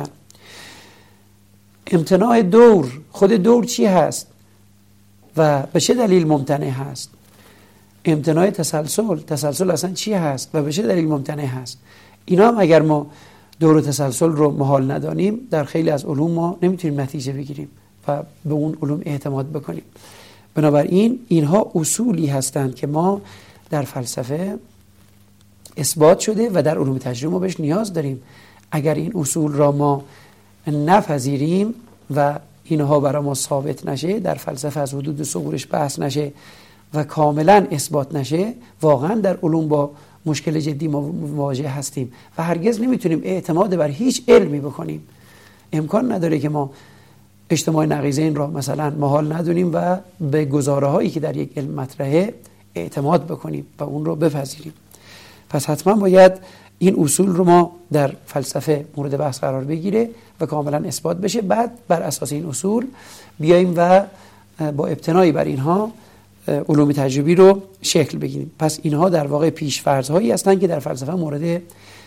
A: امتناع دور، خود دور چی هست و به چه دلیل ممتنع هست. امتناع تسلسل، تسلسل اصلا چی هست و به چه دلیل ممتنع هست. اینا هم اگر ما دور و تسلسل رو محال ندانیم، در خیلی از علوم ما نمیتونیم نتیجه بگیریم و به اون علوم اعتماد بکنیم. بنابراین اینها اصولی هستند که ما در فلسفه اثبات شده و در علوم تجربی ما بهش نیاز داریم. اگر این اصول را ما نپذیریم و اینها برای ما ثابت نشه، در فلسفه از حدود ثبورش بحث نشه و کاملا اثبات نشه، واقعا در علوم با مشکل جدی مواجه هستیم و هرگز نمیتونیم اعتماد بر هیچ علمی بکنیم. امکان نداره که ما اجتماع نقیضین را مثلا محال ندونیم و به گزاره هایی که در یک علم مطرحه اعتماد بکنیم و اون رو بپذیریم. پس حتما باید این اصول رو ما در فلسفه مورد بحث قرار بگیره و کاملا اثبات بشه. بعد بر اساس این اصول بیاییم و با ابتنایی بر اینها علوم تجربی رو شکل بگیریم. پس اینها در واقع پیش‌فرض هایی هستند که در فلسفه مورد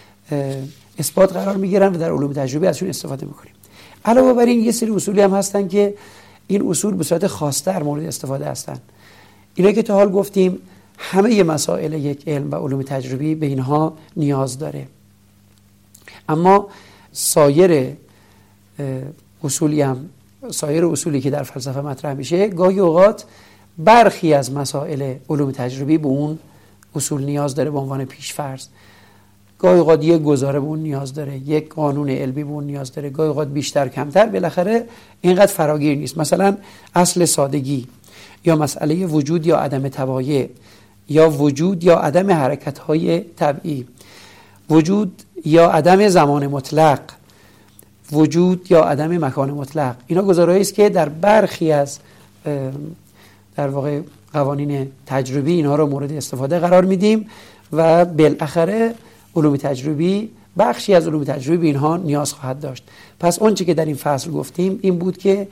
A: اثبات قرار میگیرن و در علوم تجربی ازشون استفاده میکنیم. علاوه بر این یه سری اصولی هم هستن که این اصول به صورت خاص‌تر مورد استفاده هستن. اینا که تا حال گفتیم همه مسائل یک علم و علوم تجربی به اینها نیاز داره. اما سایر اصولی هم سایر اصولی که در فلسفه مطرح میشه، گاهی اوقات برخی از مسائل علوم تجربی به اون اصول نیاز داره به عنوان پیش‌فرض. گاهی اوقات یک گزاره به اون نیاز داره، یک قانون علمی به اون نیاز داره، گاهی اوقات بیشتر کمتر، بالاخره اینقدر فراگیر نیست. مثلا اصل سادگی یا مسئله وجود یا عدم تبایع یا وجود یا عدم حرکت‌های طبیعی، وجود یا عدم زمان مطلق، وجود یا عدم مکان مطلق، اینا گزارهایی است که در برخی از در واقع قوانین تجربی اینها رو مورد استفاده قرار میدیم و بالاخره علوم تجربی، بخشی از علوم تجربی به اینها نیاز خواهد داشت. پس اون چی که در این فصل گفتیم این بود که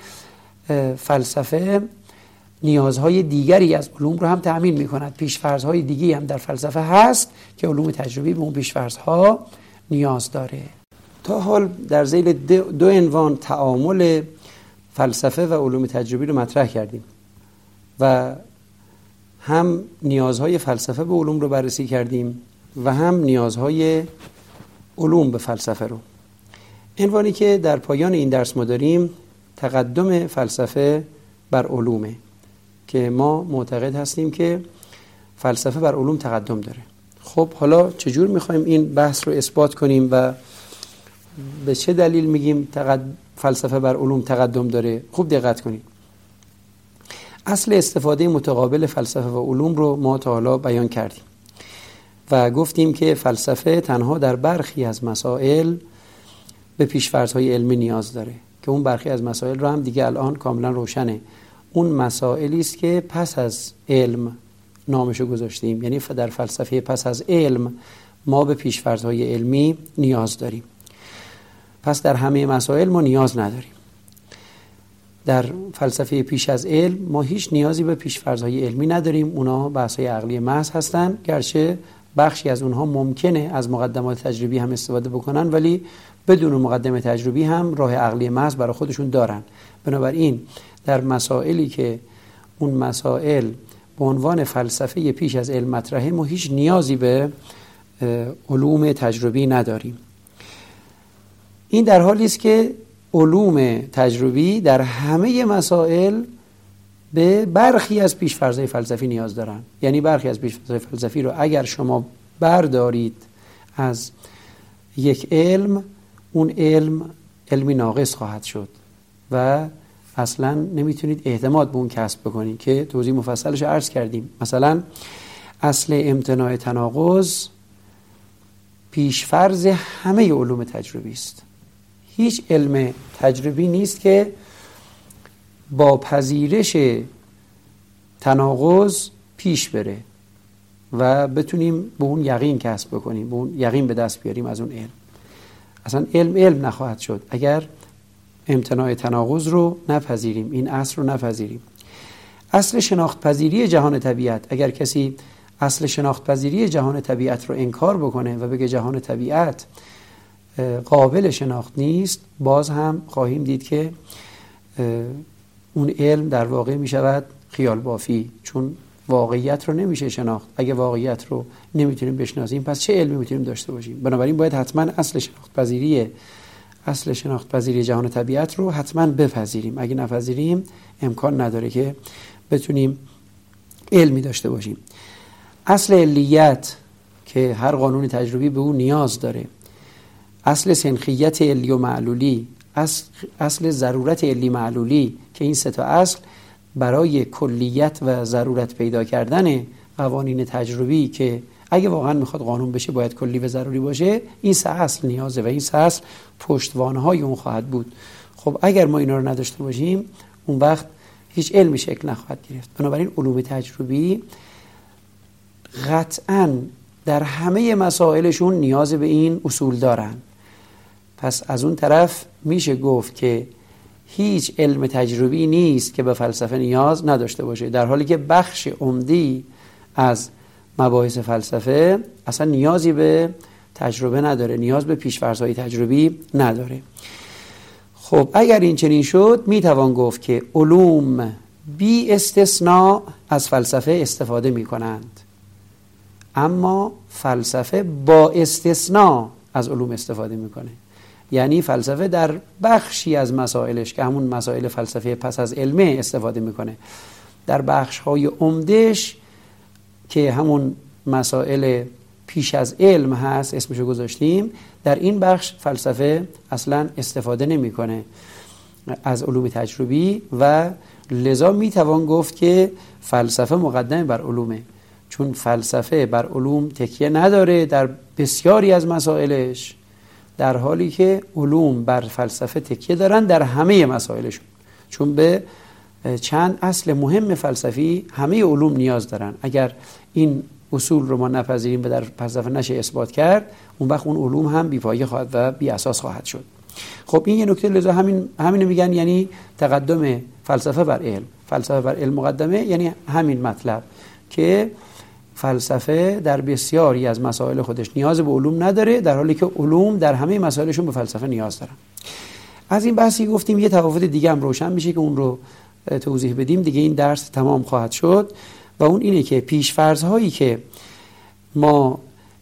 A: فلسفه نیازهای دیگری از علوم رو هم تأمین می‌کند. پیش‌فرض‌های دیگری هم در فلسفه هست که علوم تجربی به اون پیش‌فرض‌ها نیاز داره. تا حال در ذیل دو عنوان تعامل فلسفه و علوم تجربی رو مطرح کردیم و هم نیازهای فلسفه به علوم رو بررسی کردیم و هم نیازهای علوم به فلسفه رو. عنوانی که در پایان این درس ما داریم تقدم فلسفه بر علومه که ما معتقد هستیم که فلسفه بر علوم تقدم داره. خب حالا چجور میخوایم این بحث رو اثبات کنیم و به چه دلیل میگیم تقد... فلسفه بر علوم تقدم داره؟ خوب دقت کنید. اصل استفاده متقابل فلسفه و علوم رو ما تا حالا بیان کردیم و گفتیم که فلسفه تنها در برخی از مسائل به پیش‌فرض‌های علمی نیاز داره که اون برخی از مسائل رو هم دیگه الان کاملا روشنه. اون مسائلی است که پس از علم نامشو گذاشتیم، یعنی در فلسفه پس از علم ما به پیش‌فرض‌های علمی نیاز داریم. پس در همه مسائل ما نیاز نداریم. در فلسفه پیش از علم ما هیچ نیازی به پیش‌فرض‌های علمی نداریم. اونا بحث‌های عقلی محض هستن، گرچه بخشی از اونها ممکنه از مقدمات تجربی هم استفاده بکنن ولی بدون مقدمه تجربی هم راه عقلی محض برای خودشون دارن. بنابراین در مسائلی که اون مسائل به عنوان فلسفه پیش از علم مطرحه ما هیچ نیازی به علوم تجربی نداریم. این در حالی است که علوم تجربی در همه مسائل به برخی از پیش‌فرض‌های فلسفی نیاز دارن. یعنی برخی از پیش‌فرض‌های فلسفی رو اگر شما بردارید از یک علم، اون علم علمی ناقص خواهد شد و اصلا نمیتونید اعتماد به اون کسب بکنید که توضیح مفصلش رو عرض کردیم. مثلا اصل امتناع تناقض پیش‌فرض همه علوم تجربی است. هیچ علم تجربی نیست که با پذیرش تناقض پیش بره و بتونیم به اون یقین کسب بکنیم، به اون یقین به دست بیاریم از اون علم. اصلا علم علم نخواهد شد اگر امتناع تناقض رو نپذیریم، این اصل رو نپذیریم. اصل شناخت پذیری جهان طبیعت، اگر کسی اصل شناخت پذیری جهان طبیعت رو انکار بکنه و بگه جهان طبیعت قابل شناخت نیست، باز هم خواهیم دید که اون علم در واقع می شود خیال بافی، چون واقعیت رو نمیشه شناخت. اگه واقعیت رو نمیتونیم بشناسیم پس چه علمی میتونیم داشته باشیم؟ بنابراین باید حتما اصل شناخت پذیری اصل شناخت پذیری جهان طبیعت رو حتما بپذیریم. اگه نپذیریم امکان نداره که بتونیم علمی داشته باشیم. اصل علیت که هر قانون تجربی به اون نیاز داره، اصل سنخیت علی و معلولی، اصل, اصل ضرورت علی معلولی که این سه تا اصل برای کلیت و ضرورت پیدا کردن قوانین تجربی که اگه واقعا میخواد قانون بشه باید کلی و ضروری باشه، این سه اصل نیازه و این سه اصل پشتوانهای اون خواهد بود. خب اگر ما اینا رو نداشته باشیم اون وقت هیچ علمی شکل نخواهد گرفت. بنابراین علوم تجربی قطعاً در همه مسائلشون نیاز به این اصول دارن. پس از اون طرف میشه گفت که هیچ علم تجربی نیست که به فلسفه نیاز نداشته باشه، در حالی که بخش عمدی از مباحث فلسفه اصلا نیازی به تجربه نداره، نیاز به پیش‌فرض‌های تجربی نداره. خب اگر این چنین شد میتوان گفت که علوم بی استثناء از فلسفه استفاده میکنند، اما فلسفه با استثناء از علوم استفاده میکنه. یعنی فلسفه در بخشی از مسائلش که همون مسائل فلسفه پس از علمه استفاده میکنه، در بخش‌های عمده‌اش که همون مسائل پیش از علم هست اسمشو گذاشتیم، در این بخش فلسفه اصلا استفاده نمیکنه از علوم تجربی و لذا میتوان گفت که فلسفه مقدم بر علومه، چون فلسفه بر علوم تکیه نداره در بسیاری از مسائلش، در حالی که علوم بر فلسفه تکیه دارن در همه مسائلشون، چون به چند اصل مهم فلسفی همه علوم نیاز دارن. اگر این اصول رو ما نپذیریم و در فلسفه نشه اثبات کرد، اون وقت اون علوم هم بی‌پایه خواهد و بی اساس خواهد شد. خب این یه نکته، لذا همین همین میگن یعنی تقدم فلسفه بر علم. فلسفه بر علم مقدمه یعنی همین مطلب که فلسفه در بسیاری از مسائل خودش نیاز به علوم نداره، در حالی که علوم در همه مسائلشون به فلسفه نیاز دارن. از این بحثی گفتیم یه تفاوت دیگه هم روشن میشه که اون رو توضیح بدیم دیگه این درس تمام خواهد شد و اون اینه که پیش‌فرض‌هایی که ما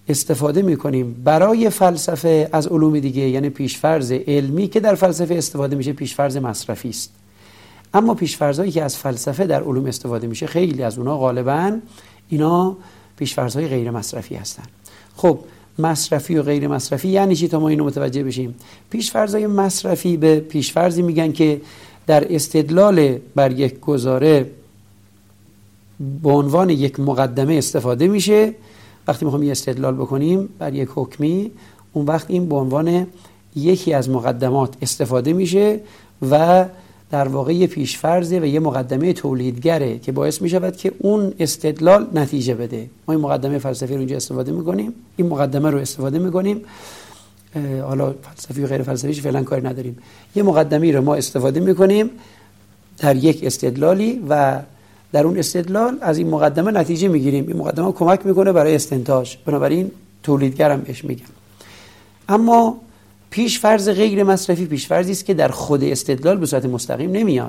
A: استفاده میکنیم برای فلسفه از علوم دیگه، یعنی پیشفرض علمی که در فلسفه استفاده میشه پیشفرض مصرفی است. اما پیشفرضایی که از فلسفه در علوم استفاده میشه خیلی از اونها غالباً اینا پیشفرض‌های غیر مصرفی هستن. خب مصرفی و غیر مصرفی یعنی چی تا ما اینو متوجه بشیم؟ پیشفرض‌های مصرفی به پیشفرضی میگن که در استدلال بر یک گزاره به عنوان یک مقدمه استفاده میشه. وقتی میخوام یه استدلال بکنیم بر یک حکمی، اون وقت این به عنوان یکی از مقدمات استفاده میشه و در واقع یه پیشفرضه و یه مقدمه تولیدگره که باعث میشود که اون استدلال نتیجه بده. ما این مقدمه فلسفی رو اینجا استفاده میکنیم، این مقدمه رو استفاده میکنیم، حالا فلسفی و غیر فلسفیش فعلا کاری نداریم. یه مقدمه رو ما استفاده میکنیم در یک استدلالی و در اون استدلال از این مقدمه نتیجه میگیریم. این مقدمه کمک میکنه برای استنتاج، بنابراین تولیدگرم بهش میگم. اما پیش فرض غیر مصرفی پیش فرضی است که در خود استدلال به صورت مستقیم نمیاد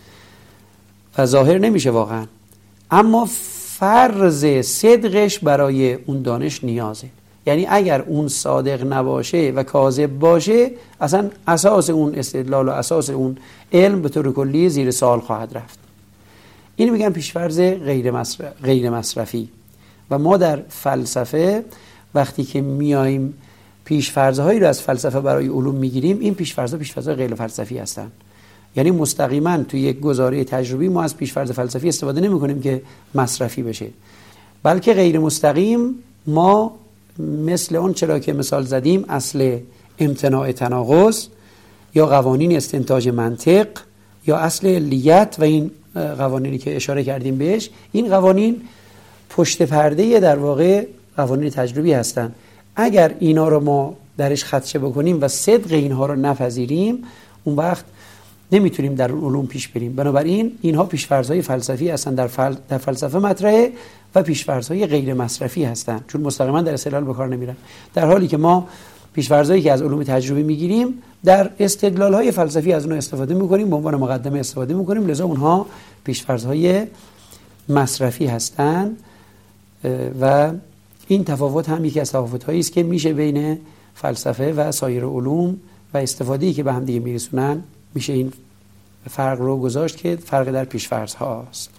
A: و ظاهر نمیشه واقعا، اما فرض صدقش برای اون دانش نیازه. یعنی اگر اون صادق نباشه و کاذب باشه، اصلا اساس اون استدلال و اساس اون علم به طور کلی زیر سوال خواهد رفت. این میگن پیشفرض غیر مصرف، غیر مصرفی. و ما در فلسفه وقتی که میایم پیشفرض‌هایی رو از فلسفه برای علوم میگیریم، این پیشفرض‌ها پیشفرض‌های غیر فلسفی هستن. یعنی مستقیما توی یک گزاره تجربی ما از پیشفرض فلسفی استفاده نمی‌کنیم که مصرفی بشه، بلکه غیر مستقیم ما مثل اون چرا که مثال زدیم اصل امتناع تناقض یا قوانین استنتاج منطق یا اصل علیت و این قوانینی که اشاره کردیم بهش، این قوانین پشت پرده در واقع قوانین تجربی هستن. اگر اینا رو ما درش خدشه بکنیم و صدق اینها رو نپذیریم، اون وقت نمیتونیم در علوم پیش بریم. بنابراین اینها پیشفرض‌های فلسفی هستن، در, فل... در فلسفه مطرحه و پیشفرض‌های غیر مصرفی هستن، چون مستقیما در استدلال به کار نمیرن. در حالی که ما پیشفرضایی که از علوم تجربی میگیریم در استدلال‌های فلسفی از اونها استفاده میکنیم، به عنوان مقدمه استفاده میکنیم، لذا اونها پیشفرض‌های مصرفی هستن. و این تفاوت هم یکی از تفاوت‌هایی است که میشه بین فلسفه و سایر علوم و استفاده‌ای که به هم دیگه میرسونن، میشه این فرق رو گذاشت که فرق در پیش‌فرض‌هاست.